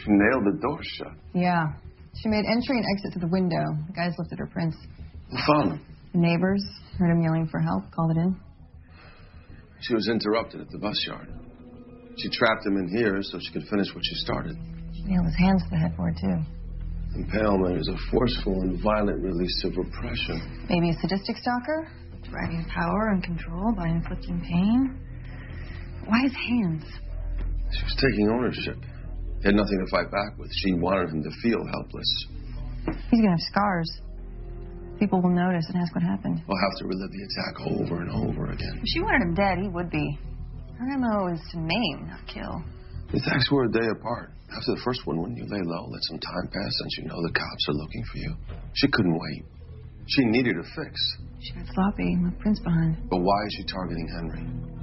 She nailed the door shut. Yeah. She made entry and exit through the window. The guys lifted her prints. Who found them? The neighbors heard him yelling for help, called it in. She was interrupted at the bus yard. She trapped him in here so she could finish what she started. She nailed his hands to the headboard, too. Impalement is a forceful and violent release of repression. Maybe a sadistic stalker? Deriving power and control by inflicting pain? Why his hands? She was taking ownership. He had nothing to fight back with. She wanted him to feel helpless. He's gonna have scars. People will notice and ask what happened. We'll have to relive the attack over and over again. If she wanted him dead, he would be. Her MO is to maim, not kill. The attacks were a day apart. After the first one, wouldn't you lay low, let some time pass, since you know the cops are looking for you? She couldn't wait. She needed a fix. She got sloppy, left prints behind. But why is she targeting Henry?